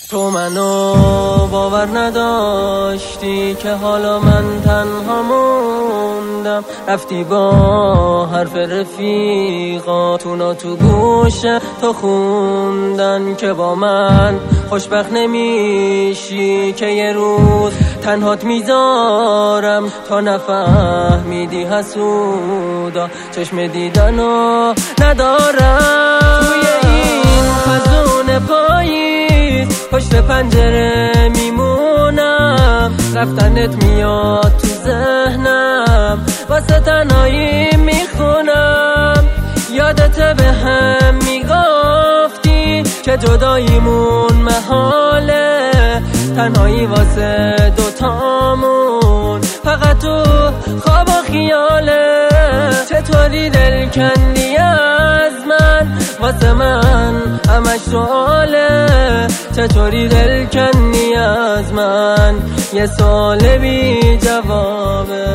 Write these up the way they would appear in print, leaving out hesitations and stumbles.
تو منو باور نداشتی که حالا من تنها موندم، رفتی با حرف رفیقاتونو تو گوش تو خوندن که با من خوشبخت نمیشی، که یه روز تنهات میذارم تا نفهمیدی حسودا چشم دیدنو ندارم. توی این خزون پاییز پشت پنجره میمونم، رفتنت میاد تو ذهنم، واسه تنهایی میخونم. یادت به هم میگفتی که جداییمون محاله، تنهایی واسه دوتامون فقط تو خواب و خیاله. چطوری دل کندی از من، واسه من همش سواله. چطوری دل کندی از من، یه سوال بی جوابه.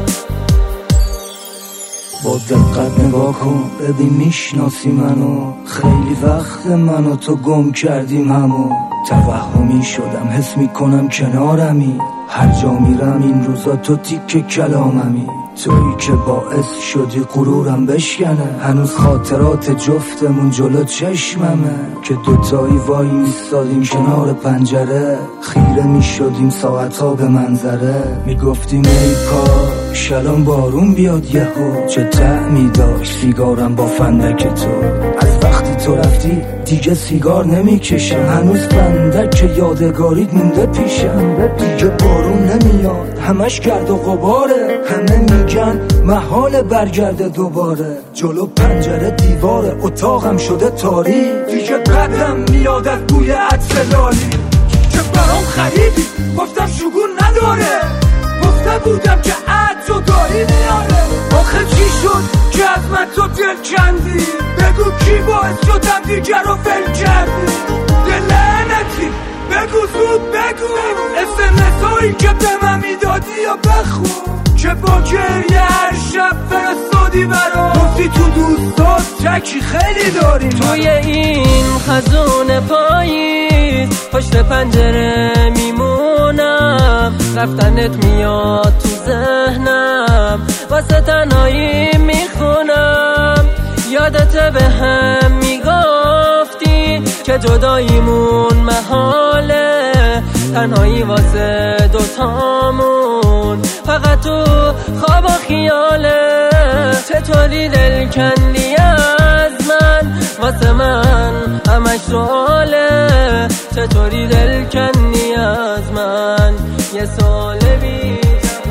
با دقت نگاه کن ببین میشناسی منو، خیلی وقت منو تو گم کردیم همو. توهمی شدم حس میکنم کنارمی، هر جا میرم این روزا تو تیک کلاممی. تویی که باعث شدی غرورم بشکنه، هنوز خاطرات جفتمون جلو چشممه، که دوتایی وای میستادیم کنار پنجره، خیره میشدیم ساعتها به منظره. میگفتیم ای کاش الان بارون بیاد یهو، چه طعمی داشت سیگارم با فندک تو. از وقتی تو رفتی دیگه سیگار نمیکشم، هنوز فندک یادگاریت مونده پیشم. دیگه بارون نمیاد همش گرد و غباره، همه میگن محال برگرده دوباره. جلو پنجره دیواره اتاقم شده تاریک، دیگه بدم میاد از بوی عطر لالی که برام خریدی. گفتم شگون نداره، گفته بودم که عطر و داری میاره. آخه چی شد که از من تو دل کندی؟ بگو کی باعث شدم دیگر رو فیل کردی؟ دلنتی بگو زود بگو، SMS هایی که به من میدادی یا بخون، که با گریه هر شب فرستادی برام. گفتی تو دوستات چکی خیلی داری. توی این خزون پاییز پشت پنجره میمونم، رفتنت میاد تو ذهنم، واسه تنهایی میخونم. یادت به هم میگفتی که جداییمون محاله، تنهایی واسه دوتامون فقط تو خواب و خیاله. چطوری دل کندی از من، واسه من همش سواله. چطوری دل کندی از من، یه سوال بی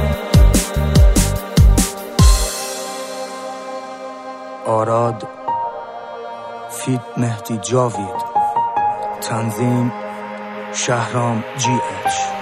آراد فیت مهدی جاوید، تنظیم شهرام GH.